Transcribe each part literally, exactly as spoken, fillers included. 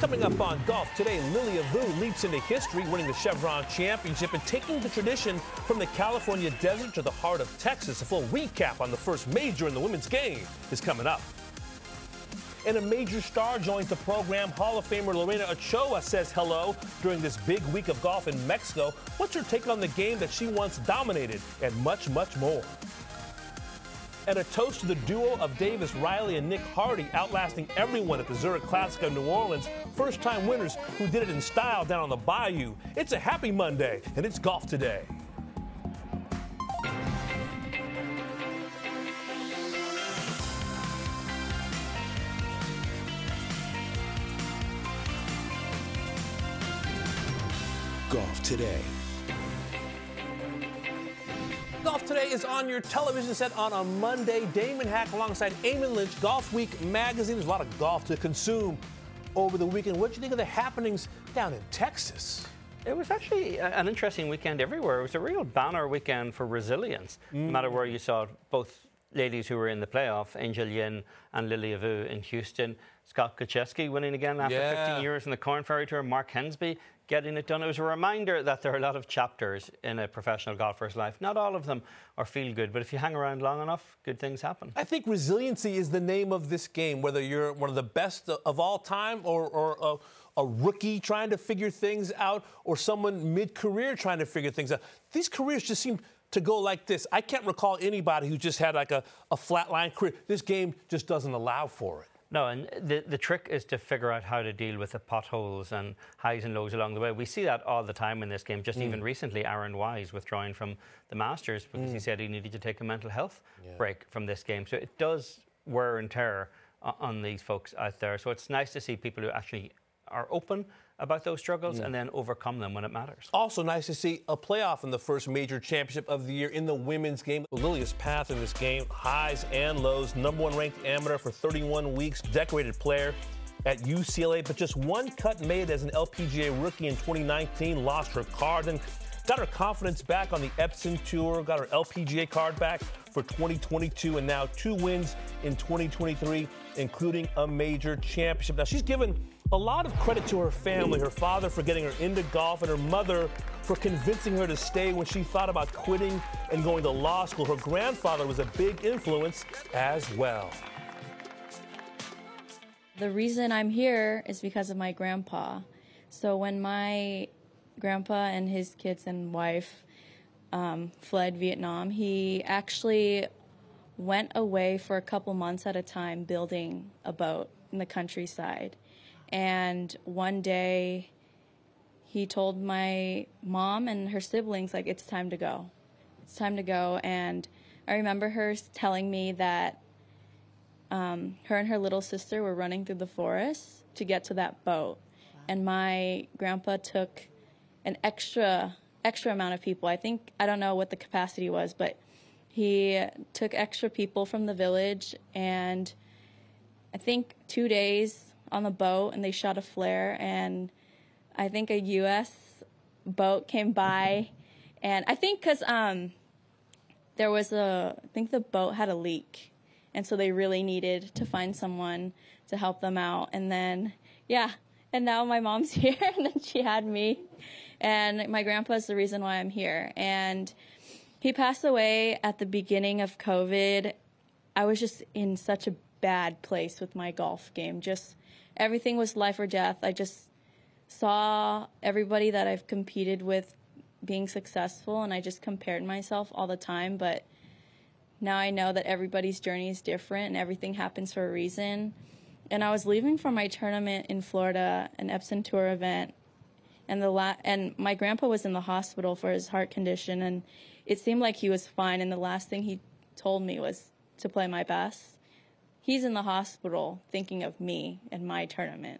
Coming up on Golf Today, Lilia Vu leaps into history, winning the Chevron Championship and taking the tradition from the California desert to the heart of Texas. A full recap on the first major in the women's game is coming up. And a major star joins the program. Hall of Famer Lorena Ochoa says hello during this big week of golf in Mexico. What's her take on the game that she once dominated? And much, much more. And a toast to the duo of Davis Riley and Nick Hardy, outlasting everyone at the Zurich Classic of New Orleans. First-time winners who did it in style down on the Bayou. It's a happy Monday, and it's Golf Today. Golf Today. Golf Today is on your television set on a Monday. Damon Hack alongside Eamon Lynch, Golf Week magazine. There's a lot of golf to consume over the weekend. What do you think of the happenings down in Texas? It was actually an interesting weekend everywhere. It was a real banner weekend for resilience. Mm. No matter where you saw both ladies who were in the playoff, Angel Yin and Lilia Vu in Houston. Scott Kuczewski winning again after yeah. fifteen years in the Corn Ferry Tour. Mark Hensby getting it done. It was a reminder that there are a lot of chapters in a professional golfer's life. Not all of them are feel good, but if you hang around long enough, good things happen. I think resiliency is the name of this game, whether you're one of the best of all time or, or a, a rookie trying to figure things out or someone mid-career trying to figure things out. These careers just seem to go like this. I can't recall anybody who just had like a, a flatline career. This game just doesn't allow for it. No, and the, the trick is to figure out how to deal with the potholes and highs and lows along the way. We see that all the time in this game. Just mm. even recently, Aaron Wise withdrawing from the Masters because mm. he said he needed to take a mental health yeah. break from this game. So it does wear and tear on these folks out there. So it's nice to see people who actually are open about those struggles mm. and then overcome them when it matters. Also nice to see a playoff in the first major championship of the year in the women's game. Lilia's path in this game, highs and lows. Number one ranked amateur for thirty-one weeks, decorated player at U C L A, but just one cut made as an L P G A rookie in twenty nineteen, lost her card, and got her confidence back on the Epson Tour, got her L P G A card back for twenty twenty-two, and now two wins in twenty twenty-three, including a major championship. Now, she's given a lot of credit to her family, her father for getting her into golf, and her mother for convincing her to stay when she thought about quitting and going to law school. Her grandfather was a big influence as well. The reason I'm here is because of my grandpa. So when my grandpa and his kids and wife um, fled Vietnam, he actually went away for a couple months at a time building a boat in the countryside. And one day he told my mom and her siblings, like, it's time to go. It's time to go. And I remember her telling me that um, her and her little sister were running through the forest to get to that boat. Wow. And my grandpa took an extra, extra amount of people. I think, I don't know what the capacity was, but he took extra people from the village, and I think two days on the boat, and they shot a flare, and I think a U S boat came by, and I think because um, there was a, I think the boat had a leak, and so they really needed to find someone to help them out, and then, yeah, and now my mom's here, and then she had me, and my grandpa's the reason why I'm here, and he passed away at the beginning of COVID. I was just in such a bad place with my golf game. Just everything was life or death. I just saw everybody that I've competed with being successful, and I just compared myself all the time. But now I know that everybody's journey is different, and everything happens for a reason. And I was leaving for my tournament in Florida, an Epson Tour event, and the la- and my grandpa was in the hospital for his heart condition, and it seemed like he was fine, and the last thing he told me was to play my best. He's in the hospital thinking of me and my tournament.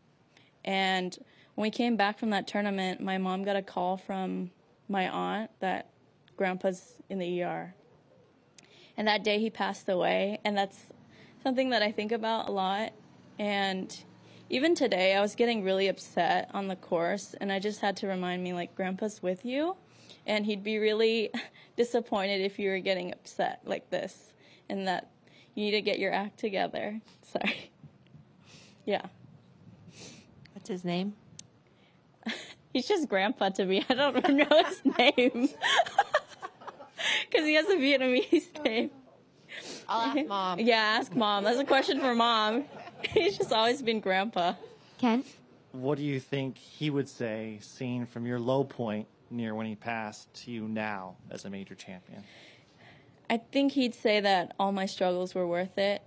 And when we came back from that tournament, my mom got a call from my aunt that grandpa's in the E R. And that day he passed away, and that's something that I think about a lot. And even today, I was getting really upset on the course, and I just had to remind me, like, grandpa's with you, and he'd be really disappointed if you were getting upset like this, and that you need to get your act together. Sorry. Yeah. What's his name? He's just grandpa to me. I don't even know his name. Because he has a Vietnamese name. I'll ask Mom. Yeah, ask Mom. That's a question for Mom. He's just always been grandpa. Ken? What do you think he would say, seen from your low point near when he passed, to you now as a major champion? I think he'd say that all my struggles were worth it.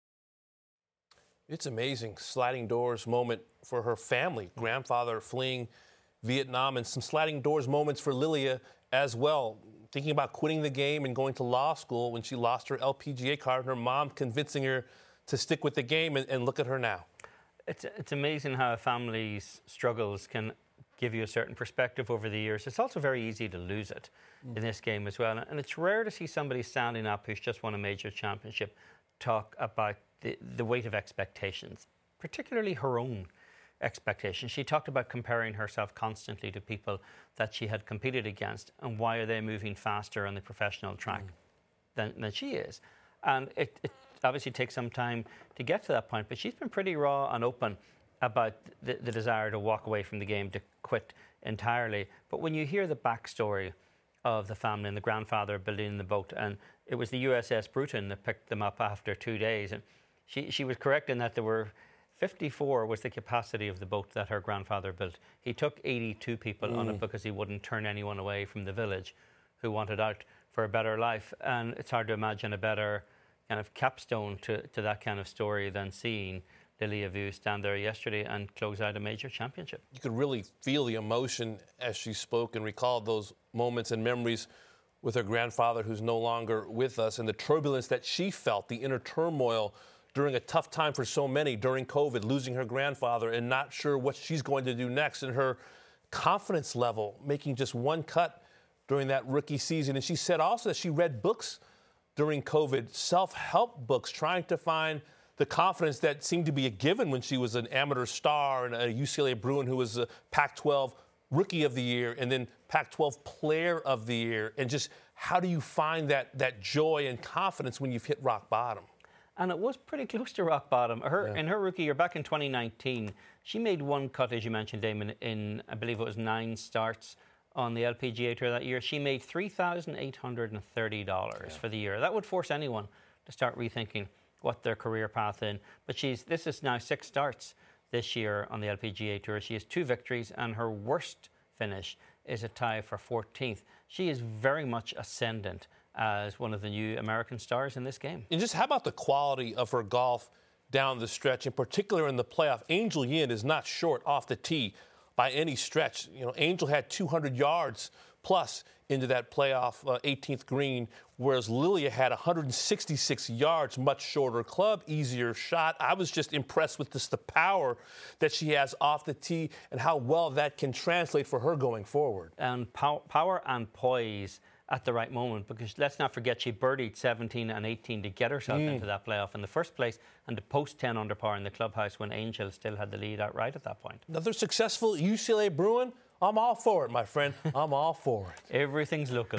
It's amazing. Sliding doors moment for her family. Grandfather fleeing Vietnam, and some sliding doors moments for Lilia as well. Thinking about quitting the game and going to law school when she lost her L P G A card, and her mom convincing her to stick with the game, and, and look at her now. It's, it's amazing how a family's struggles can give you a certain perspective over the years. It's also very easy to lose it mm. in this game as well. And it's rare to see somebody standing up who's just won a major championship talk about the, the weight of expectations, particularly her own expectations. She talked about comparing herself constantly to people that she had competed against, and why are they moving faster on the professional track mm. than, than she is. And it, it obviously takes some time to get to that point, but she's been pretty raw and open about the, the desire to walk away from the game, to quit entirely. But when you hear the backstory of the family and the grandfather building the boat, and it was the U S S Bruton that picked them up after two days, and she, she was correct in that there were fifty-four was the capacity of the boat that her grandfather built. He took eighty-two people mm. on it because he wouldn't turn anyone away from the village who wanted out for a better life. And it's hard to imagine a better kind of capstone to, to that kind of story than seeing Lilia Vu stand there yesterday and close out a major championship. You could really feel the emotion as she spoke and recalled those moments and memories with her grandfather, who's no longer with us, and the turbulence that she felt, the inner turmoil during a tough time for so many during COVID, losing her grandfather and not sure what she's going to do next, and her confidence level making just one cut during that rookie season. And she said also that she read books during COVID, self-help books, trying to find the confidence that seemed to be a given when she was an amateur star and a U C L A Bruin who was a Pac twelve Rookie of the Year and then Pac twelve Player of the Year. And just how do you find that, that joy and confidence when you've hit rock bottom? And it was pretty close to rock bottom. Her, yeah. In her rookie year, back in twenty nineteen, she made one cut, as you mentioned, Damon, in, I believe it was nine starts on the L P G A Tour that year. She made three thousand eight hundred thirty dollars yeah. for the year. That would force anyone to start rethinking what their career path in. But she's this is now six starts this year on the L P G A Tour. She has two victories, and her worst finish is a tie for fourteenth. She is very much ascendant as one of the new American stars in this game. And just how about the quality of her golf down the stretch, in particular in the playoff? Angel Yin is not short off the tee by any stretch. You know, Angel had two hundred yards plus into that playoff uh, eighteenth green, whereas Lilia had one hundred sixty-six yards, much shorter club, easier shot. I was just impressed with just the power that she has off the tee and how well that can translate for her going forward. And pow- power and poise at the right moment, because let's not forget she birdied seventeen and eighteen to get herself mm. into that playoff in the first place, and to post ten under par in the clubhouse when Angel still had the lead outright at that point. Another successful U C L A Bruin. I'm all for it, my friend. I'm all for it. Everything's local.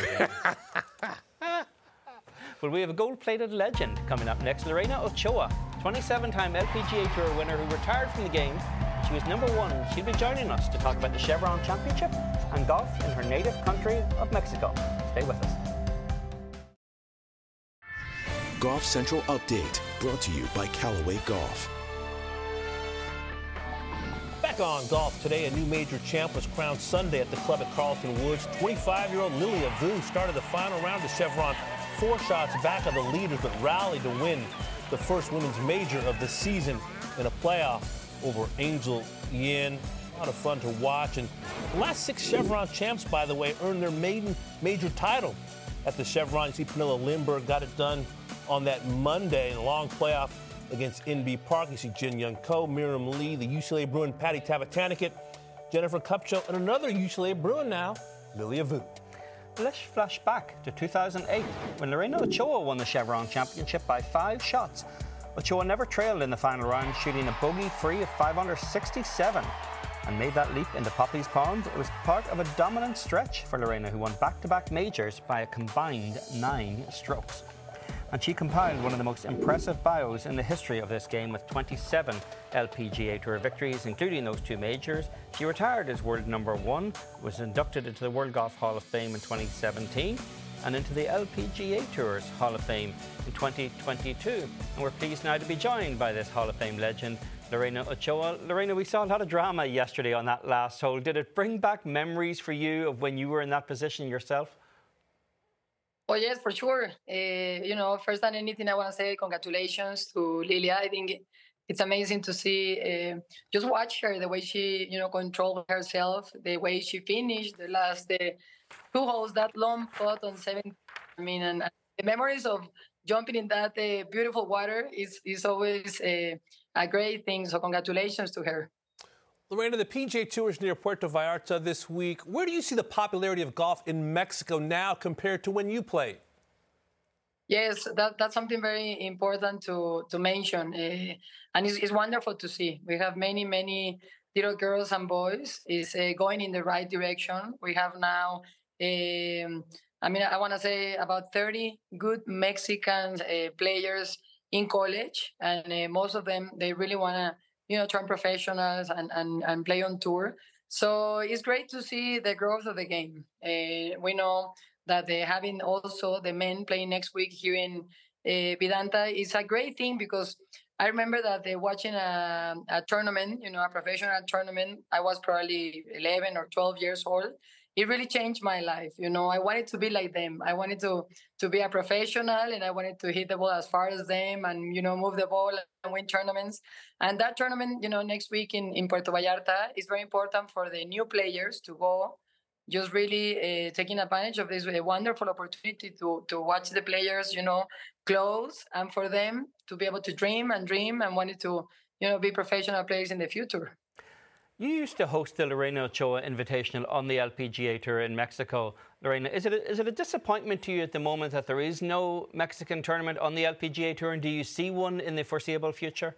Well, we have a gold-plated legend coming up next. Lorena Ochoa, twenty-seven-time L P G A Tour winner who retired from the game. She was number one. She'll be joining us to talk about the Chevron Championship and golf in her native country of Mexico. Stay with us. Golf Central Update, brought to you by Callaway Golf. Back on golf today, a new major champ was crowned Sunday at the club at Carlton Woods. twenty-five-year-old Lilia Vu started the final round of Chevron four shots back of the leaders, but rallied to win the first women's major of the season in a playoff over Angel Yin. A lot of fun to watch. And the last six Chevron champs, by the way, earned their maiden major title at the Chevron. You see Pernilla Lindbergh got it done on that Monday in a long playoff against N B Park. You see Jin Young Ko, Miriam Lee, the U C L A Bruin Patty Tavatanikit, Jennifer Kupcho, and another U C L A Bruin now, Lilia Vu. Let's flash back to two thousand eight when Lorena Ochoa won the Chevron Championship by five shots. Ochoa never trailed in the final round, shooting a bogey-free of five under sixty-seven, and made that leap into Poppy's Pond. It was part of a dominant stretch for Lorena, who won back-to-back majors by a combined nine strokes. and she compiled one of the most impressive bios in the history of this game with twenty-seven L P G A Tour victories, including those two majors. She retired as world number one, was inducted into the World Golf Hall of Fame in twenty seventeen, and into the L P G A Tours Hall of Fame in twenty twenty-two. And we're pleased now to be joined by this Hall of Fame legend, Lorena Ochoa. Lorena, we saw a lot of drama yesterday on that last hole. Did it bring back memories for you of when you were in that position yourself? Oh, yes, for sure. Uh, you know, first than anything, I want to say congratulations to Lilia. I think it's amazing to see, uh, just watch her, the way she, you know, controlled herself, the way she finished the last uh, two holes, that long putt on seven. I mean, and the memories of jumping in that uh, beautiful water is, is always uh, a great thing. So congratulations to her. Lorena, the P G A Tour is near Puerto Vallarta this week. Where do you see the popularity of golf in Mexico now compared to when you played? Yes, that, that's something very important to, to mention. Uh, and it's, it's wonderful to see. We have many, many little girls and boys is uh, going in the right direction. We have now, um, I mean, I want to say about thirty good Mexican uh, players in college. And uh, most of them, they really want to, you know, turn professionals and, and, and play on tour. So it's great to see the growth of the game. Uh, we know that they having also the men playing next week here in uh, Vidanta is a great thing, because I remember that they watching a, a tournament, you know, a professional tournament. I was probably eleven or twelve years old. It really changed my life. You know, I wanted to be like them. I wanted to to be a professional, and I wanted to hit the ball as far as them and, you know, move the ball and win tournaments. And that tournament, you know, next week in, in Puerto Vallarta is very important for the new players to go, just really uh, taking advantage of this uh, wonderful opportunity to, to watch the players, you know, close, and for them to be able to dream and dream and wanted to, you know, be professional players in the future. You used to host the Lorena Ochoa Invitational on the L P G A Tour in Mexico. Lorena, is it a, is it a disappointment to you at the moment that there is no Mexican tournament on the L P G A Tour, and do you see one in the foreseeable future?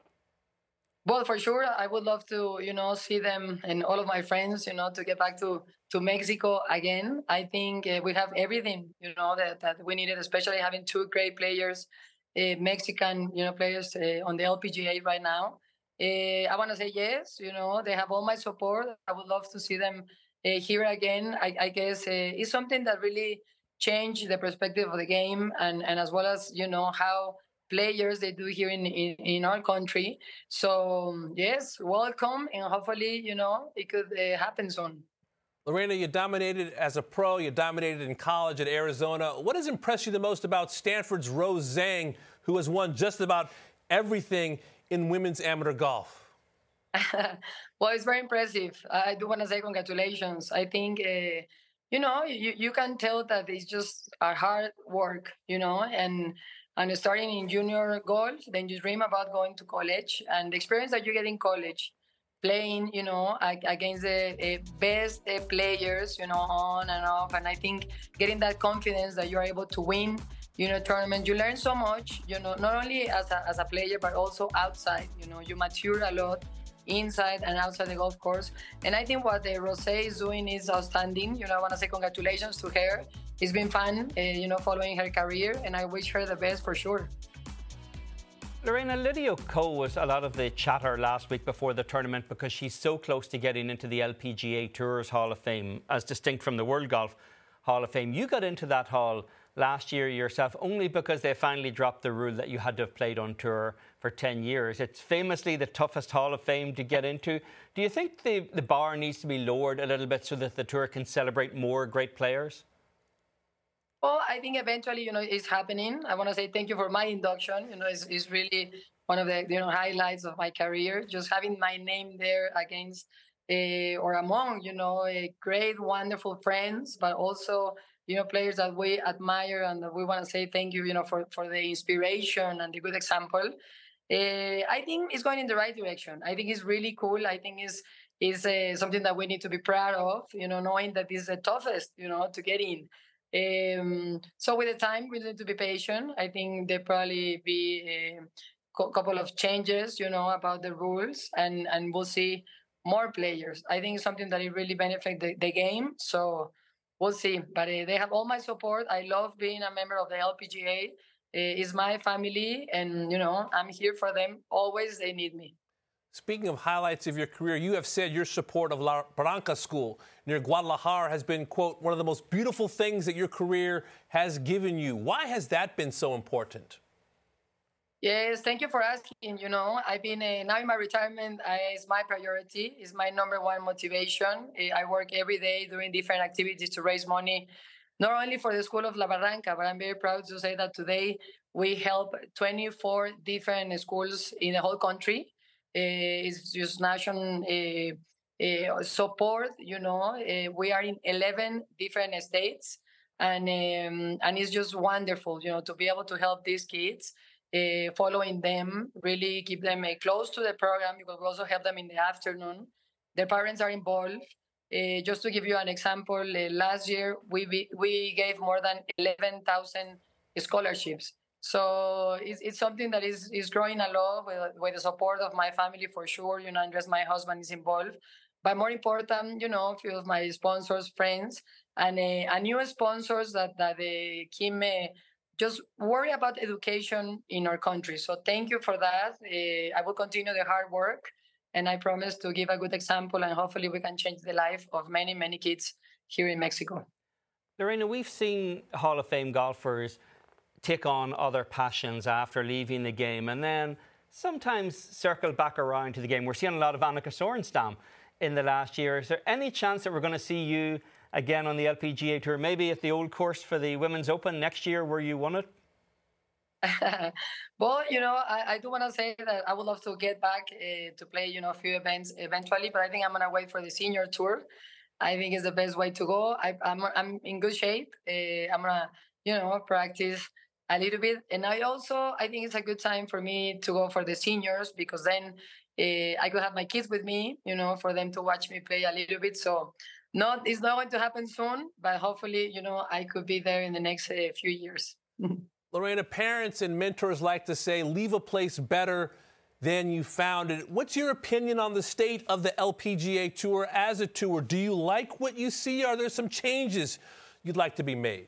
Well, for sure, I would love to, you know, see them and all of my friends, you know, to get back to, to Mexico again. I think uh, we have everything, you know, that, that we needed, especially having two great players, uh, Mexican, you know, players uh, on the L P G A right now. Uh, I want to say yes, you know, they have all my support. I would love to see them uh, here again. I, I guess uh, it's something that really changed the perspective of the game, and, and as well as, you know, how players they do here in, in, in our country. So, yes, welcome, and hopefully, you know, it could uh, happen soon. Lorena, you dominated as a pro. You dominated in college at Arizona. What has impressed you the most about Stanford's Rose Zhang, who has won just about everything in women's amateur golf? Well, it's very impressive. I do want to say congratulations. I think, uh, you know, you, you can tell that it's just a hard work, you know, and and starting in junior golf, then you dream about going to college, and the experience that you get in college, playing, you know, against the uh, best uh, players, you know, on and off. And I think getting that confidence that you're able to win, you know, tournament, you learn so much, you know, not only as a, as a player, but also outside, you know, you mature a lot inside and outside the golf course. And I think what the Rosé is doing is outstanding. You know, I want to say congratulations to her. It's been fun, uh, you know, following her career, and I wish her the best for sure. Lorena, Lydia Ko was a lot of the chatter last week before the tournament because she's so close to getting into the L P G A Tours Hall of Fame, as distinct from the World Golf Hall of Fame. You got into that hall last year yourself only because they finally dropped the rule that you had to have played on tour for ten years. It's famously the toughest Hall of Fame to get into. Do you think the, the bar needs to be lowered a little bit so that the tour can celebrate more great players? Well, I think eventually, you know, it's happening. I want to say thank you for my induction. You know, it's, it's really one of the, you know, highlights of my career. Just having my name there against uh, or among, you know, a great, wonderful friends, but also, you know, players that we admire and that we want to say thank you, you know, for, for the inspiration and the good example. Uh, I think it's going in the right direction. I think it's really cool. I think it's, it's uh, something that we need to be proud of, you know, knowing that this is the toughest, you know, to get in. Um, so with the time, we need to be patient. I think there probably be a co- couple of changes, you know, about the rules, and, and we'll see more players. I think it's something that it really benefits the, the game. So we'll see. But uh, they have all my support. I love being a member of the L P G A. is my family, and, you know, I'm here for them always they need me. Speaking of highlights of your career, you have said your support of La Barranca School near Guadalajara has been, quote, one of the most beautiful things that your career has given you. Why has that been so important? Yes, thank you for asking. You know, I've been, uh, now in my retirement, I, it's my priority, it's my number one motivation. I work every day doing different activities to raise money, not only for the School of La Barranca, but I'm very proud to say that today we help twenty-four different schools in the whole country. Uh, it's just national uh, uh, support, you know. Uh, we are in eleven different states, and um, and it's just wonderful, you know, to be able to help these kids, uh, following them, really keep them uh, close to the program, because we also help them in the afternoon. Their parents are involved. Uh, just to give you an example, uh, last year we we, we gave more than eleven thousand scholarships. So it's, it's something that is, is growing a lot with, with the support of my family, for sure. You know, Andres, my husband, is involved. But more important, you know, a few of my sponsors, friends, and uh, a new sponsors that, that uh, Kim uh, just worry about education in our country. So thank you for that. Uh, I will continue the hard work, and I promise to give a good example, and hopefully we can change the life of many, many kids here in Mexico. Lorena, we've seen Hall of Fame golfers take on other passions after leaving the game and then sometimes circle back around to the game. We're seeing a lot of Annika Sorenstam in the last year. Is there any chance that we're going to see you again on the L P G A Tour, maybe at the old course for the Women's Open next year where you won it? Well, you know, I, I do want to say that I would love to get back uh, to play, you know, a few events eventually, but I think I'm going to wait for the Senior Tour. I think it's the best way to go. I, I'm, I'm in good shape. Uh, I'm going to, you know, practice a little bit. And I also, I think it's a good time for me to go for the seniors, because then uh, I could have my kids with me, you know, for them to watch me play a little bit. So not, it's not going to happen soon, but hopefully, you know, I could be there in the next uh, few years. Lorena, parents and mentors like to say, leave a place better than you found it. What's your opinion on the state of the L P G A Tour as a tour? Do you like what you see? Are there some changes you'd like to be made?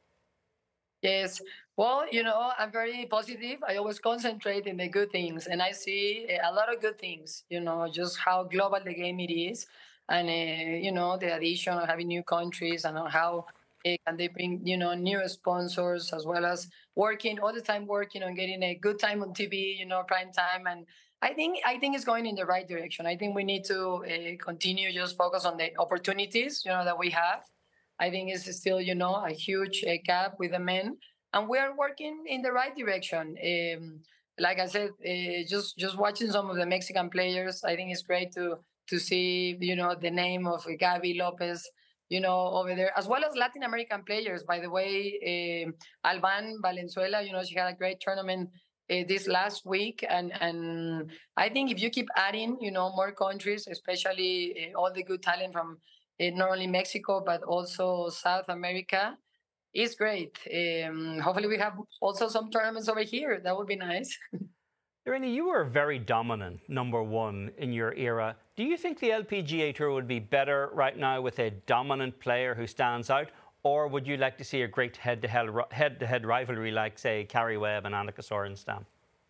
Yes. Well, you know, I'm very positive. I always concentrate in the good things, and I see a lot of good things, you know, just how global the game it is, and, uh, you know, the addition of having new countries, and how uh, can they bring, you know, new sponsors, as well as working all the time, working on getting a good time on T V, you know, prime time. And I think I think it's going in the right direction. I think we need to uh, continue just focus on the opportunities, you know, that we have. I think it's still, you know, a huge uh, gap with the men. And we're working in the right direction. Um, like I said, uh, just just watching some of the Mexican players, I think it's great to to see, you know, the name of Gaby Lopez, you know, over there, as well as Latin American players. By the way, uh, Alban Valenzuela, you know, she had a great tournament uh, this last week. And, and I think if you keep adding, you know, more countries, especially uh, all the good talent from uh, not only Mexico, but also South America, it's great. Um, hopefully we have also some tournaments over here. That would be nice. Lorena, you were very dominant, number one, in your era. Do you think the L P G A Tour would be better right now with a dominant player who stands out? Or would you like to see a great head-to-head, head-to-head rivalry like, say, Karrie Webb and Annika Sorenstam?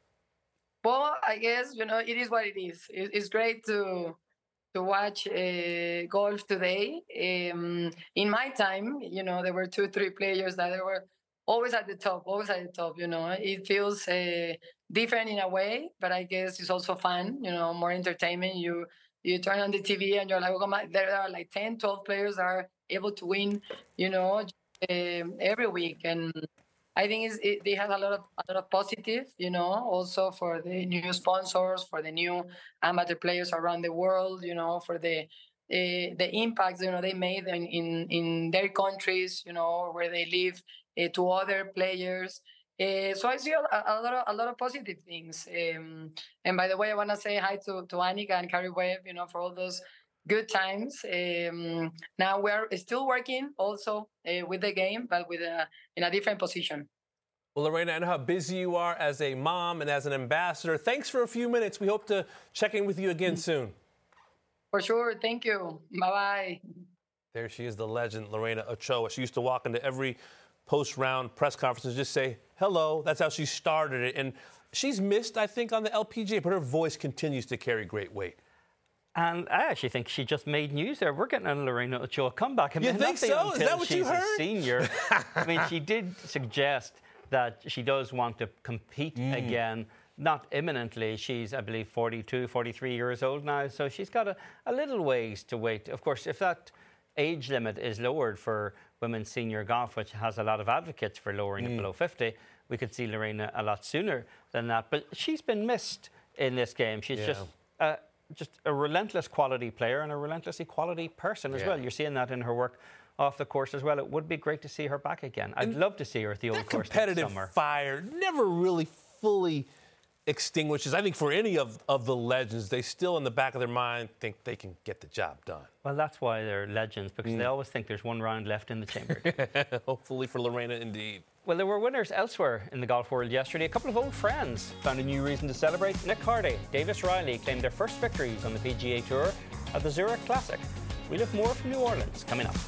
Well, I guess, you know, it is what it is. It's great to... to watch uh, golf today. Um, in my time, you know, there were two, three players that were always at the top, always at the top, you know. It feels uh, different in a way, but I guess it's also fun, you know, more entertainment. You you turn on the T V and you're like, oh, my, there are like ten, twelve players that are able to win, you know, um, every week. And I think it's, it, they have a lot of a lot of positive, you know, also for the new sponsors, for the new amateur players around the world, you know, for the uh, the impacts, you know, they made in, in, in their countries, you know, where they live, uh, to other players. Uh, so I see a, a lot of a lot of positive things. Um, and by the way, I want to say hi to to Annika and Karrie Webb, you know, for all those good times. Um, now we're still working also uh, with the game, but with a, in a different position. Well, Lorena, I know how busy you are as a mom and as an ambassador. Thanks for a few minutes. We hope to check in with you again soon. For sure. Thank you. Bye-bye. There she is, the legend, Lorena Ochoa. She used to walk into every post-round press conference and just say, hello. That's how she started it. And she's missed, I think, on the L P G A, but her voice continues to carry great weight. And I actually think she just made news there. We're getting a Lorena Ochoa comeback. I mean, you think so? Is that what she's you heard? A senior. I mean, she did suggest that she does want to compete mm. again. Not imminently. She's, I believe, forty-two, forty-three years old now. So she's got a, a little ways to wait. Of course, if that age limit is lowered for women's senior golf, which has a lot of advocates for lowering mm. it below fifty, we could see Lorena a lot sooner than that. But she's been missed in this game. She's yeah. just... Uh, just a relentless quality player and a relentlessly quality person as yeah. well. You're seeing that in her work off the course as well. It would be great to see her back again. I'd and love to see her at the old course next summer. Competitive fire never really fully extinguishes. I think for any of, of the legends, they still in the back of their mind think they can get the job done. Well, that's why they're legends, because mm. they always think there's one round left in the chamber. Hopefully for Lorena, indeed. Well, there were winners elsewhere in the golf world yesterday. A couple of old friends found a new reason to celebrate. Nick Hardy, Davis Riley claimed their first victories on the P G A Tour at the Zurich Classic. We'll have more from New Orleans coming up.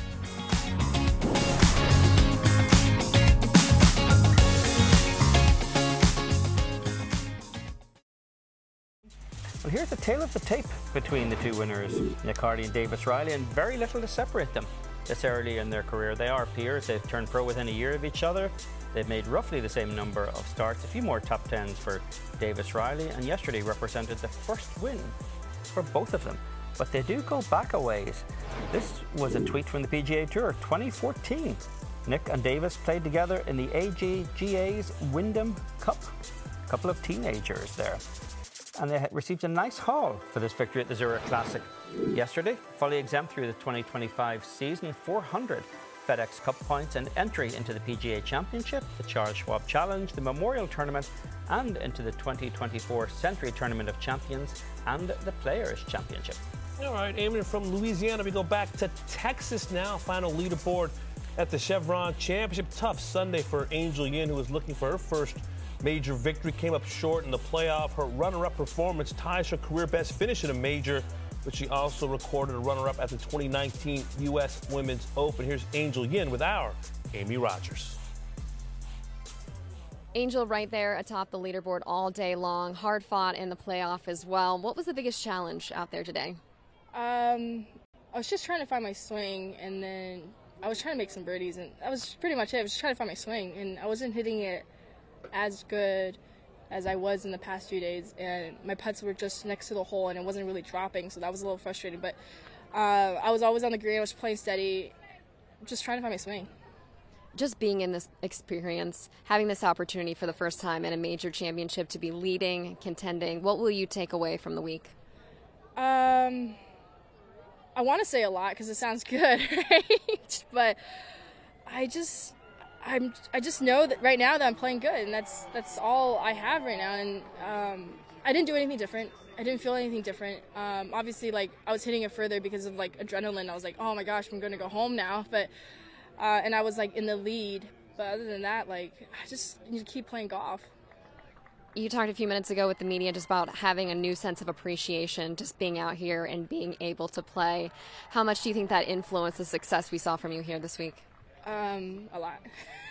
Well, here's the tale of the tape between the two winners, Nick Hardy and Davis Riley, and very little to separate them. This early in their career, they are peers. They've turned pro within a year of each other. They've made roughly the same number of starts, a few more top tens for Davis Riley, and yesterday represented the first win for both of them. But they do go back a ways. This was a tweet from the P G A Tour, twenty fourteen. Nick and Davis played together in the A J G A's Wyndham Cup. A couple of teenagers there. And they received a nice haul for this victory at the Zurich Classic yesterday. Fully exempt through the twenty twenty-five season, four hundred FedEx Cup points and entry into the P G A Championship, the Charles Schwab Challenge, the Memorial Tournament, and into the twenty twenty-four Century Tournament of Champions and the Players' Championship. All right, Eamon, from Louisiana, we go back to Texas now. Final leaderboard at the Chevron Championship. Tough Sunday for Angel Yin, who was looking for her first major victory, came up short in the playoff. Her runner-up performance ties her career best finish in a major, but she also recorded a runner-up at the twenty nineteen U S Women's Open. Here's Angel Yin with our Amy Rogers. Angel right there atop the leaderboard all day long, hard fought in the playoff as well. What was the biggest challenge out there today? Um, I was just trying to find my swing, and then I was trying to make some birdies, and that was pretty much it. I was just trying to find my swing, and I wasn't hitting it as good as I was in the past few days, and my putts were just next to the hole and it wasn't really dropping, so that was a little frustrating. But uh, I was always on the green, I was playing steady, just trying to find my swing. Just being in this experience, having this opportunity for the first time in a major championship to be leading, contending, what will you take away from the week? Um, I want to say a lot because it sounds good, right? But I just... I'm. I just know that right now that I'm playing good, and that's that's all I have right now. And um, I didn't do anything different. I didn't feel anything different. Um, obviously, like I was hitting it further because of like adrenaline. I was like, oh my gosh, I'm going to go home now. But uh, and I was like in the lead. But other than that, like I just need to keep playing golf. You talked a few minutes ago with the media just about having a new sense of appreciation, just being out here and being able to play. How much do you think that influenced the success we saw from you here this week? Um, a lot.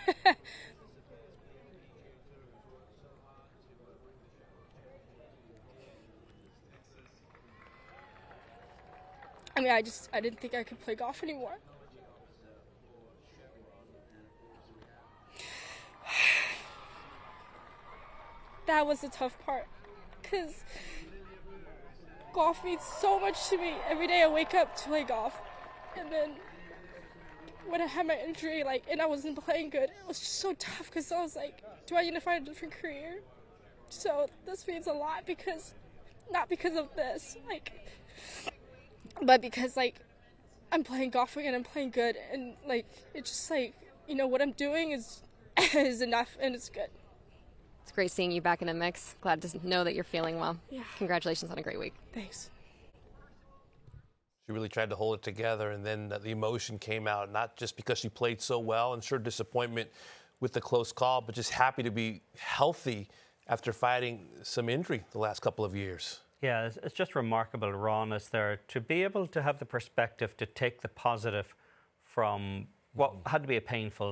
I mean, I just, I didn't think I could play golf anymore. That was the tough part, because golf means so much to me. Every day I wake up to play golf, and then when I had my injury, like, and I wasn't playing good, it was just so tough because I was like, do I need to find a different career? So this means a lot because, not because of this, like, but because, like, I'm playing golf again, I'm playing good, and, like, it's just, like, you know, what I'm doing is is enough, and it's good. It's great seeing you back in the mix. Glad to know that you're feeling well. Yeah. Congratulations on a great week. Thanks. She really tried to hold it together, and then the emotion came out, not just because she played so well and sure disappointment with the close call, but just happy to be healthy after fighting some injury the last couple of years. Yeah, it's, it's just remarkable rawness there. To be able to have the perspective to take the positive from what had to be a painful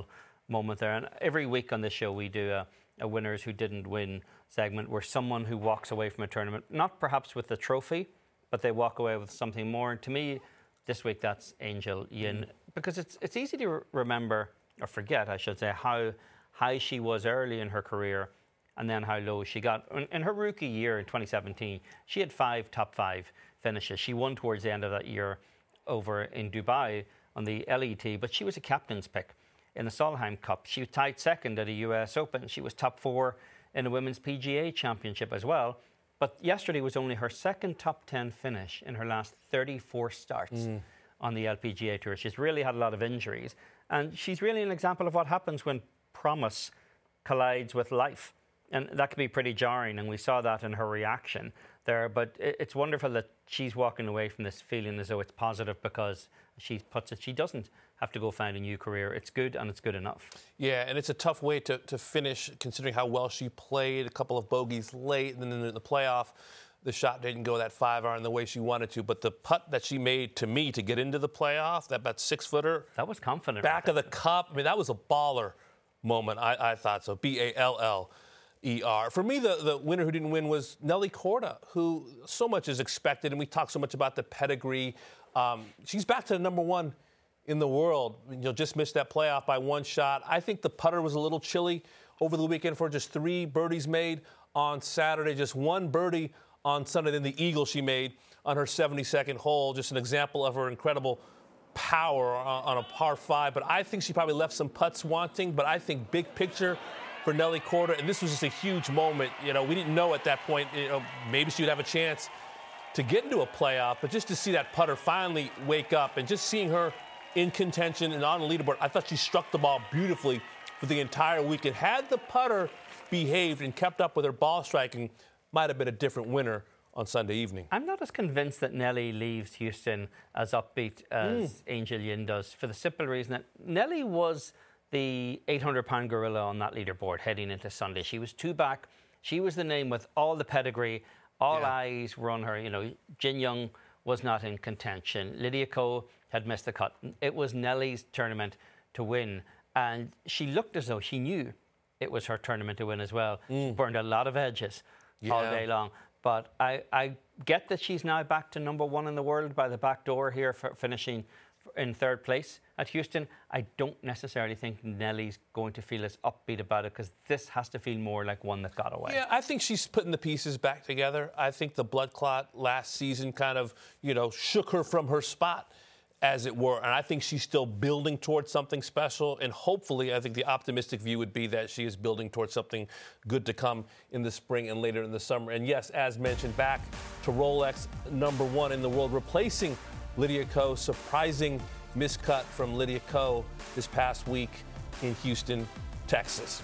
moment there. And every week on this show, we do a, a winners who didn't win segment where someone who walks away from a tournament, not perhaps with the trophy, but they walk away with something more. And to me, this week, that's Angel Yin. Mm. Because it's it's easy to re- remember, or forget, I should say, how high she was early in her career and then how low she got. In, in her rookie year in twenty seventeen, she had five top five finishes. She won towards the end of that year over in Dubai on the L E T, but she was a captain's pick in the Solheim Cup. She was tied second at a U S Open. She was top four in the Women's P G A Championship as well. But yesterday was only her second top ten finish in her last thirty-four starts mm. on the L P G A Tour. She's really had a lot of injuries. And she's really an example of what happens when promise collides with life. And that can be pretty jarring, and we saw that in her reaction there. But it's wonderful that she's walking away from this feeling as though it's positive because, she puts it, she doesn't have to go find a new career. It's good, and it's good enough. Yeah, and it's a tough way to, to finish, considering how well she played, a couple of bogeys late, and then in the playoff, the shot didn't go that five iron the way she wanted to. But the putt that she made, to me, to get into the playoff, that about six-footer. That was confident. Back of the cup. I mean, that was a baller moment, I, I thought so. B A L L E R. For me, the, the winner who didn't win was Nelly Korda, who so much is expected, and we talk so much about the pedigree. Um, she's back to the number one in the world. You'll just miss that playoff by one shot. I think the putter was a little chilly over the weekend for just three birdies made on Saturday, just one birdie on Sunday, then the eagle she made on her seventy-second hole. Just an example of her incredible power on, on a par five. But I think she probably left some putts wanting, but I think big picture for Nelly Korda, and this was just a huge moment. You know, we didn't know at that point, you know, maybe she would have a chance to get into a playoff, but just to see that putter finally wake up and just seeing her in contention and on the leaderboard, I thought she struck the ball beautifully for the entire weekend. Had the putter behaved and kept up with her ball striking, might have been a different winner on Sunday evening. I'm not as convinced that Nelly leaves Houston as upbeat as mm. Angel Yin does, for the simple reason that Nelly was the eight hundred pound gorilla on that leaderboard heading into Sunday. She was two back. She was the name with all the pedigree. All yeah. eyes were on her. You know, Jin Young was not in contention. Lydia Ko had missed the cut. It was Nelly's tournament to win. And she looked as though she knew it was her tournament to win as well. Mm. She burned a lot of edges yeah. all day long. But I, I get that she's now back to number one in the world by the back door here, for finishing in third place at Houston. I don't necessarily think Nelly's going to feel as upbeat about it, because this has to feel more like one that got away. Yeah, I think she's putting the pieces back together. I think the blood clot last season kind of, you know, shook her from her spot, as it were. And I think she's still building towards something special. And hopefully, I think the optimistic view would be that she is building towards something good to come in the spring and later in the summer. And yes, as mentioned, back to Rolex, number one in the world, replacing Lydia Ko. Surprising miscut from Lydia Ko this past week in Houston, Texas.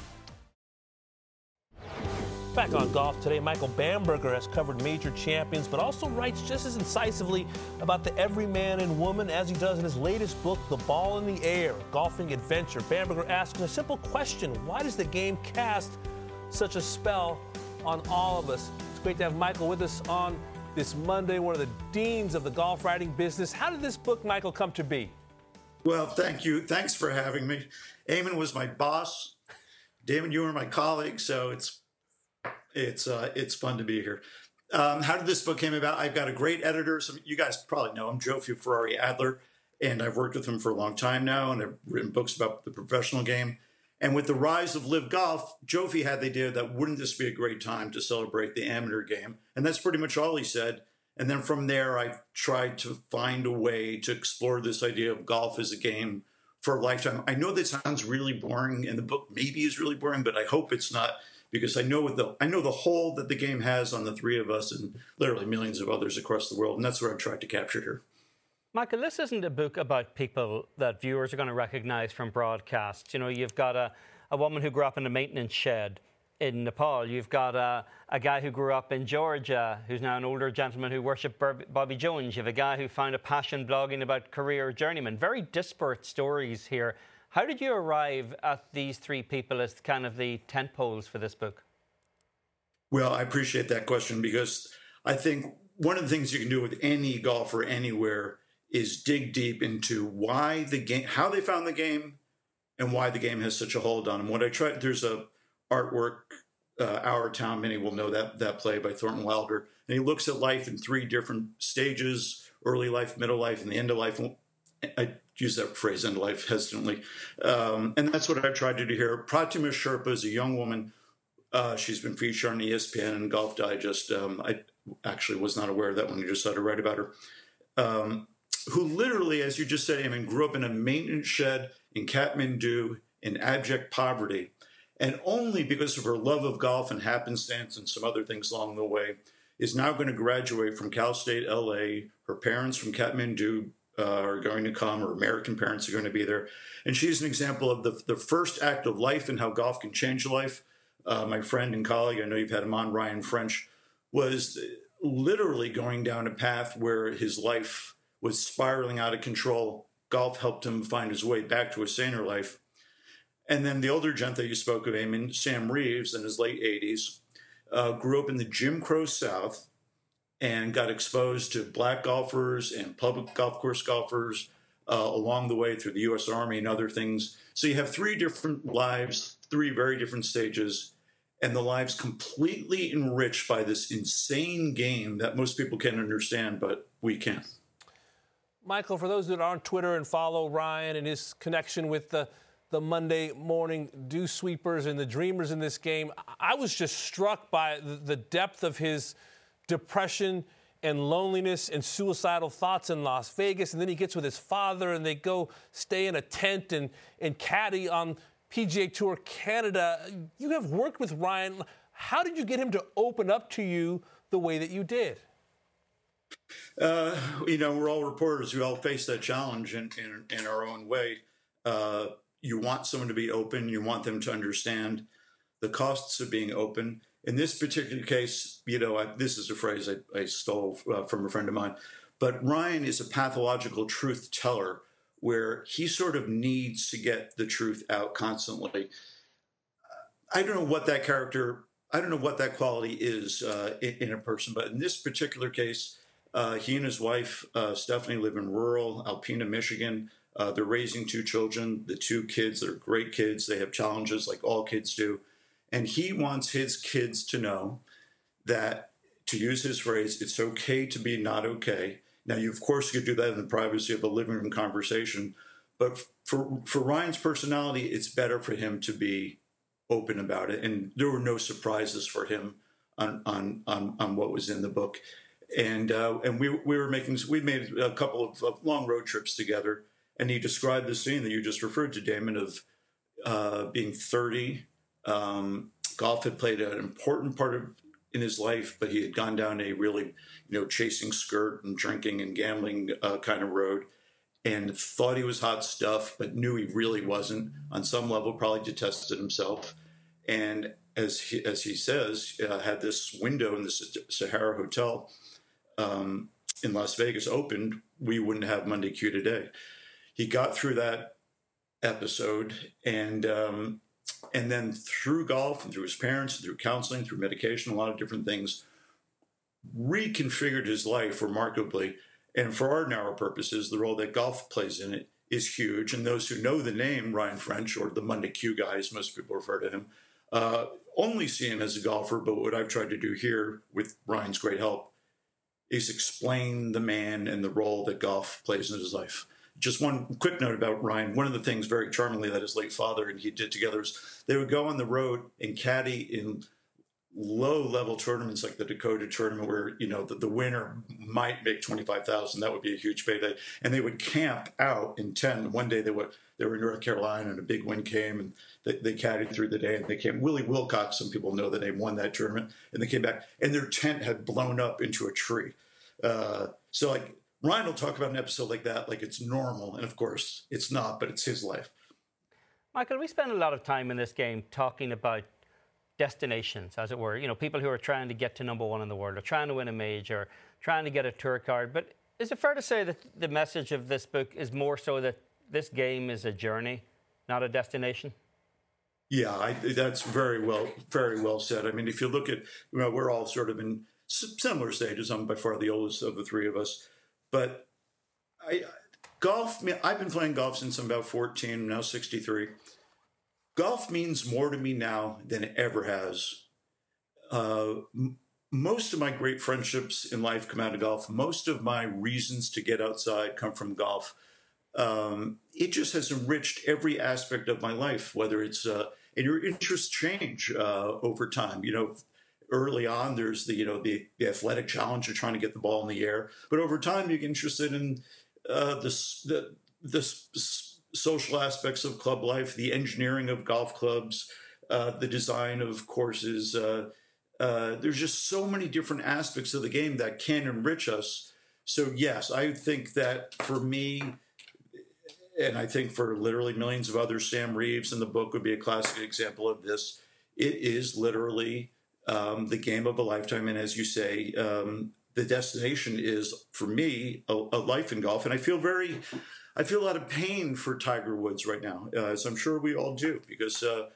Back on golf today, Michael Bamberger has covered major champions, but also writes just as incisively about the everyman and woman as he does in his latest book, The Ball in the Air, Golfing Adventure. Bamberger asks a simple question: why does the game cast such a spell on all of us? It's great to have Michael with us on this Monday, one of the deans of the golf writing business. How did this book, Michael, come to be? Well, thank you. Thanks for having me. Eamon was my boss. Damon, you were my colleague, so it's it's uh, it's fun to be here. Um, how did this book came about? I've got a great editor. Some you guys probably know him, Joe Ferrari Adler, and I've worked with him for a long time now, and I've written books about the professional game. And with the rise of Live Golf, Jofi had the idea that wouldn't this be a great time to celebrate the amateur game? And that's pretty much all he said. And then from there, I tried to find a way to explore this idea of golf as a game for a lifetime. I know that sounds really boring, and the book maybe is really boring, but I hope it's not, because I know what the I know the hold that the game has on the three of us and literally millions of others across the world. And that's what I've tried to capture here. Michael, this isn't a book about people that viewers are going to recognize from broadcasts. You know, you've got a, a woman who grew up in a maintenance shed in Nepal. You've got a, a guy who grew up in Georgia, who's now an older gentleman who worshipped Bobby Jones. You have a guy who found a passion blogging about career journeymen. Very disparate stories here. How did you arrive at these three people as kind of the tent poles for this book? Well, I appreciate that question, because I think one of the things you can do with any golfer anywhere is dig deep into why the game, how they found the game, and why the game has such a hold on him. What I tried, there's a artwork, uh, Our Town, many will know that that play by Thornton Wilder, and he looks at life in three different stages: early life, middle life, and the end of life. I use that phrase, end of life, hesitantly, um, and that's what I've tried to do here. Pratima Sherpa is a young woman. Uh, she's been featured on E S P N and Golf Digest. Um, I actually was not aware of that when you just started to write about her. Um, who literally, as you just said, Eamon, grew up in a maintenance shed in Kathmandu in abject poverty. And only because of her love of golf and happenstance and some other things along the way, is now going to graduate from Cal State L A. Her parents from Kathmandu uh, are going to come, her American parents are going to be there. And she's an example of the, the first act of life and how golf can change life. Uh, my friend and colleague, I know you've had him on, Ryan French, was literally going down a path where his life was spiraling out of control. Golf helped him find his way back to a saner life. And then the older gent that you spoke of, Eamon, Sam Reeves, in his late eighties, uh, grew up in the Jim Crow South and got exposed to black golfers and public golf course golfers uh, along the way through the U S Army and other things. So you have three different lives, three very different stages, and the lives completely enriched by this insane game that most people can't understand, but we can. Michael, for those that are on Twitter and follow Ryan and his connection with the, the Monday morning dew sweepers and the dreamers in this game, I was just struck by the depth of his depression and loneliness and suicidal thoughts in Las Vegas. And then he gets with his father and they go stay in a tent and, and caddy on P G A Tour Canada. You have worked with Ryan. How did you get him to open up to you the way that you did? Uh, you know, we're all reporters. We all face that challenge in, in, in our own way. Uh, you want someone to be open. You want them to understand the costs of being open. In this particular case, you know, I, this is a phrase I, I stole uh, from a friend of mine, but Ryan is a pathological truth teller where he sort of needs to get the truth out constantly. I don't know what that character, I don't know what that quality is uh, in, in a person, but in this particular case, Uh, he and his wife, uh, Stephanie, live in rural Alpena, Michigan. Uh, they're raising two children, the two kids. They're great kids. They have challenges like all kids do. And he wants his kids to know that, to use his phrase, it's okay to be not okay. Now, you, of course, could do that in the privacy of a living room conversation. But for, for Ryan's personality, it's better for him to be open about it. And there were no surprises for him on, on, on, on what was in the book. And uh, and we we were making we made a couple of, of long road trips together, and he described the scene that you just referred to, Damon, of uh, being thirty. Um, golf had played an important part of in his life, but he had gone down a really, you know, chasing skirt and drinking and gambling uh, kind of road, and thought he was hot stuff, but knew he really wasn't. On some level, probably detested himself, and as he, as he says, uh, had this window in the Sahara Hotel Um, in Las Vegas opened, we wouldn't have Monday Q today. He got through that episode, and um, and then through golf and through his parents, through counseling, through medication, a lot of different things, reconfigured his life remarkably. And for our narrow purposes, the role that golf plays in it is huge. And those who know the name Ryan French, or the Monday Q guy, as most people refer to him, uh, only see him as a golfer. But what I've tried to do here, with Ryan's great help, is explain the man and the role that golf plays in his life. Just one quick note about Ryan. One of the things very charmingly that his late father and he did together is they would go on the road and caddy in low-level tournaments like the Dakota tournament where, you know, the, the winner might make twenty-five thousand dollars. That would be a huge payday. And they would camp out in tent. One day they were, they were in North Carolina and a big wind came and they, they caddied through the day and they came. Willie Wilcox, some people know the name, won that tournament. And they came back and their tent had blown up into a tree. Uh, so like Ryan will talk about an episode like that like it's normal. And of course it's not, but it's his life. Michael, we spend a lot of time in this game talking about destinations, as it were. You know, people who are trying to get to number one in the world, or trying to win a major, trying to get a tour card. But is it fair to say that the message of this book is more so that this game is a journey, not a destination? Yeah, I, that's very well, very well said. I mean, if you look at, you know, we're all sort of in similar stages. I'm by far the oldest of the three of us, but I, golf, I've been playing golf since I'm about fourteen, I'm now sixty-three. Golf means more to me now than it ever has. Uh, m- most of my great friendships in life come out of golf. Most of my reasons to get outside come from golf. Um, it just has enriched every aspect of my life, whether it's, uh, and your interests change uh, over time. You know, early on, there's the, you know, the, the athletic challenge of trying to get the ball in the air. But over time, you get interested in uh, the, the, the social aspects of club life, the engineering of golf clubs, uh, the design of courses. Uh, uh, there's just so many different aspects of the game that can enrich us. So, yes, I think that for me, and I think for literally millions of others, Sam Reeves in the book would be a classic example of this. It is literally um, the game of a lifetime. And as you say, um, the destination is, for me, a, a life in golf. And I feel very, I feel a lot of pain for Tiger Woods right now, uh, as I'm sure we all do, because uh,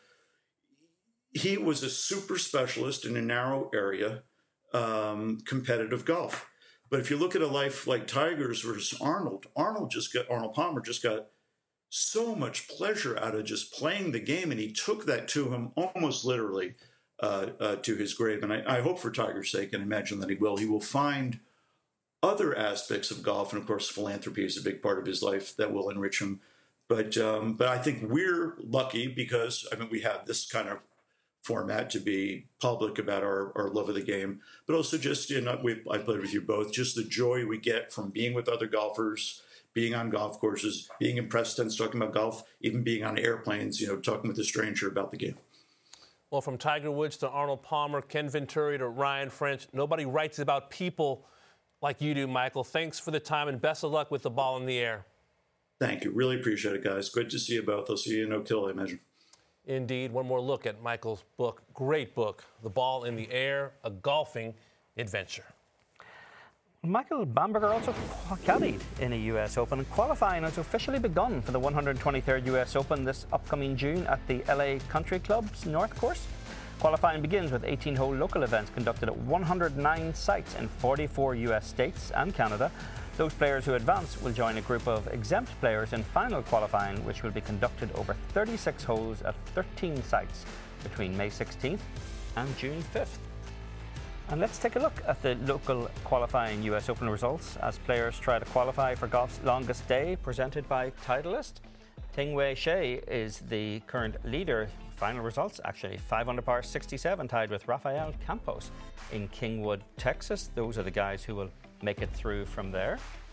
he was a super specialist in a narrow area, um, competitive golf. But if you look at a life like Tiger's versus Arnold, Arnold just got Arnold Palmer just got so much pleasure out of just playing the game, and he took that to him almost literally uh, uh, to his grave. And I, I hope for Tiger's sake, and imagine that he will, he will find other aspects of golf, and of course, philanthropy is a big part of his life that will enrich him. But um, but I think we're lucky because I mean we have this kind of format to be public about our, our love of the game, but also just, you know, we I played with you both, just the joy we get from being with other golfers, being on golf courses, being in press tents talking about golf, even being on airplanes, you know, talking with a stranger about the game. Well, from Tiger Woods to Arnold Palmer, Ken Venturi to Ryan French, nobody writes about people like you do, Michael. Thanks for the time and best of luck with the ball in the air. Thank you. Really appreciate it, guys. Good to see you both. I'll see you in Oak Hill, I imagine. Indeed. One more look at Michael's book. Great book, The Ball in the Air, a golfing adventure. Michael Bamberger also caddied in a U S Open, and qualifying has officially begun for the one hundred twenty-third U S Open this upcoming June at the L A Country Club's North Course. Qualifying begins with eighteen-hole local events conducted at one hundred nine sites in forty-four U S states and Canada. Those players who advance will join a group of exempt players in final qualifying, which will be conducted over thirty-six holes at thirteen sites between May sixteenth and June fifth. And let's take a look at the local qualifying U S Open results as players try to qualify for golf's longest day, presented by Titleist. Ting Wei Shea is the current leader. Final results, actually, five under par, sixty-seven, tied with Rafael Campos in Kingwood, Texas. Those are the guys who will make it through from there.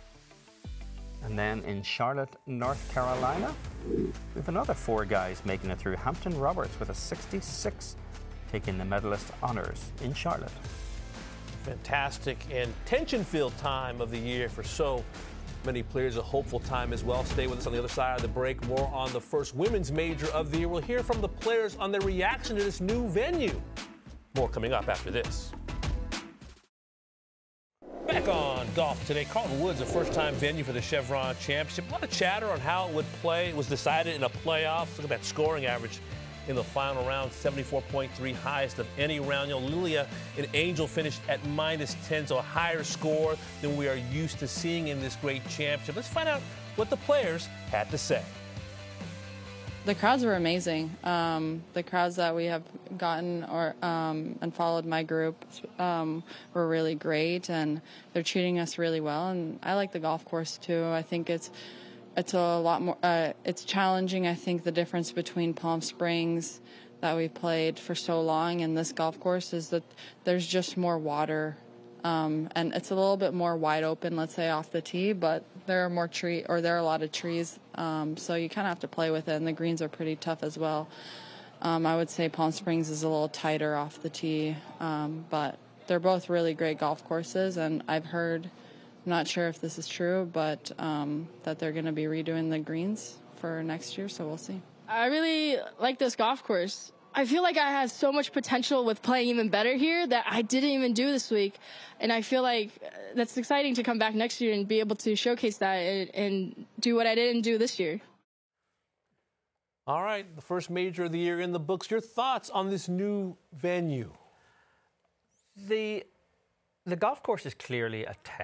And then in Charlotte, North Carolina, we have another four guys making it through. Hampton Roberts with a sixty-six, taking the medalist honors in Charlotte. Fantastic and tension-filled time of the year for so many players. A hopeful time as well. Stay with us on the other side of the break. More on the first women's major of the year. We'll hear from the players on their reaction to this new venue. More coming up after this. Back on Golf Today, Carlton Woods, a first-time venue for the Chevron Championship. A lot of chatter on how it would play. It was decided in a playoff. Look at that scoring average in the final round, seventy-four point three, highest of any round. You know, Lilia and Angel finished at minus ten, so a higher score than we are used to seeing in this great championship. Let's find out what the players had to say. The crowds were amazing. Um, the crowds that we have gotten or um, and followed my group um, were really great, and they're treating us really well. And I like the golf course too. I think it's it's a lot more. Uh, it's challenging. I think the difference between Palm Springs that we played for so long and this golf course is that there's just more water. Um, and it's a little bit more wide open, let's say, off the tee, but there are more tree or there are a lot of trees, um, so you kind of have to play with it, and the greens are pretty tough as well. Um, I would say Palm Springs is a little tighter off the tee, um, but they're both really great golf courses, and I've heard, I'm not sure if this is true, but um, that they're going to be redoing the greens for next year, so we'll see. I really like this golf course. I feel like I had so much potential with playing even better here that I didn't even do this week. And I feel like that's exciting to come back next year and be able to showcase that and, and do what I didn't do this year. All right, the first major of the year in the books. Your thoughts on this new venue? The, the golf course is clearly a test.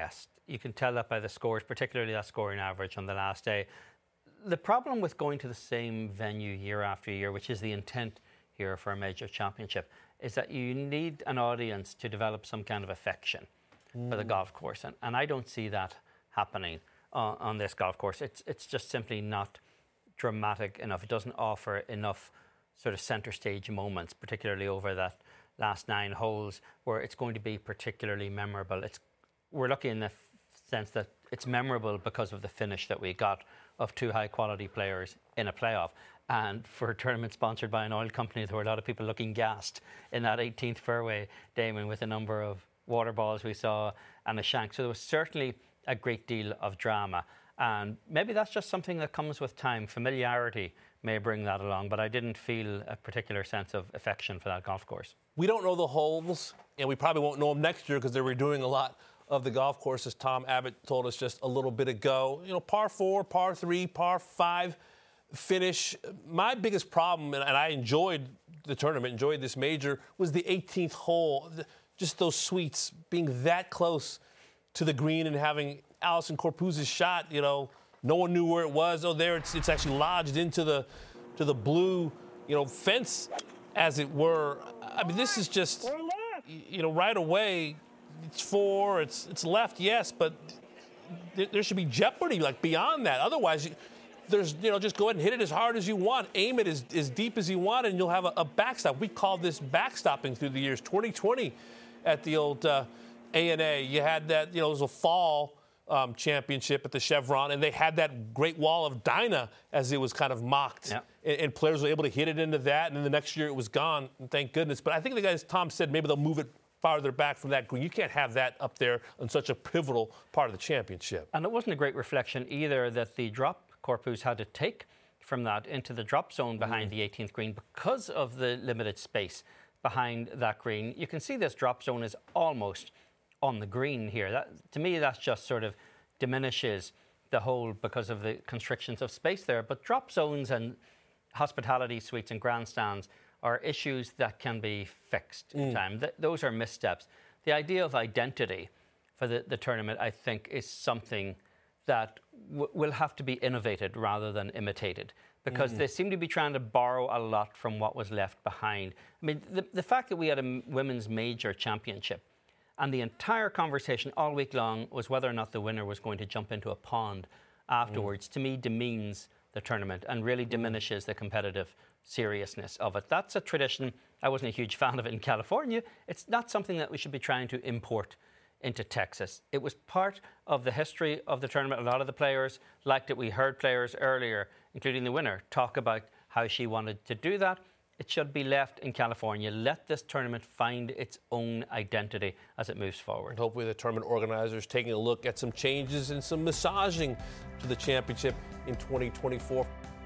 You can tell that by the scores, particularly that scoring average on the last day. The problem with going to the same venue year after year, which is the intent here for a major championship, is that you need an audience to develop some kind of affection mm. for the golf course. And, and I don't see that happening uh, on this golf course. It's, it's just simply not dramatic enough. It doesn't offer enough sort of centre stage moments, particularly over that last nine holes, where it's going to be particularly memorable. It's, we're lucky in the f- sense that it's memorable because of the finish that we got of two high-quality players in a playoff. And for a tournament sponsored by an oil company, there were a lot of people looking gassed in that eighteenth fairway, Damon, with a number of water balls we saw and a shank. So there was certainly a great deal of drama. And maybe that's just something that comes with time. Familiarity may bring that along, but I didn't feel a particular sense of affection for that golf course. We don't know the holes, and we probably won't know them next year because they're redoing a lot of the golf course, as Tom Abbott told us just a little bit ago. You know, par four, par three, par five finish. My biggest problem, and I enjoyed the tournament, enjoyed this major, was the eighteenth hole. Just those sweets, being that close to the green and having Allisen Corpuz's shot, you know, no one knew where it was. Oh, there, it's, it's actually lodged into the to the blue, you know, fence, as it were. I mean, this is just, you know, right away, it's four, it's it's left, yes, but there, there should be jeopardy, like, beyond that. Otherwise, you, there's, you know, just go ahead and hit it as hard as you want, aim it as, as deep as you want, and you'll have a, a backstop. We called this backstopping through the years. twenty twenty at the old uh, A N A, you had that, you know, it was a fall um, championship at the Chevron, and they had that great wall of Dinah, as it was kind of mocked. Yeah. And, and players were able to hit it into that, and then the next year it was gone, and thank goodness. But I think the guys, Tom said, maybe they'll move it farther back from that green. You can't have that up there on such a pivotal part of the championship. And it wasn't a great reflection either that the drop Corpuz had to take from that into the drop zone behind mm. the eighteenth green because of the limited space behind that green. You can see this drop zone is almost on the green here. That, to me, that just sort of diminishes the hole because of the constrictions of space there. But drop zones and hospitality suites and grandstands are issues that can be fixed mm. in time. Th- those are missteps. The idea of identity for the, the tournament, I think, is something that w- will have to be innovated rather than imitated, because mm. they seem to be trying to borrow a lot from what was left behind. I mean, the, the fact that we had a m- women's major championship and the entire conversation all week long was whether or not the winner was going to jump into a pond afterwards, mm. to me demeans the tournament and really diminishes the competitive seriousness of it. That's a tradition. I wasn't a huge fan of it in California. It's not something that we should be trying to import into Texas. It was part of the history of the tournament. A lot of the players liked it. We heard players earlier, including the winner, talk about how she wanted to do that. It should be left in California. Let this tournament find its own identity as it moves forward. And hopefully the tournament organizers taking a look at some changes and some massaging to the championship in twenty twenty-four.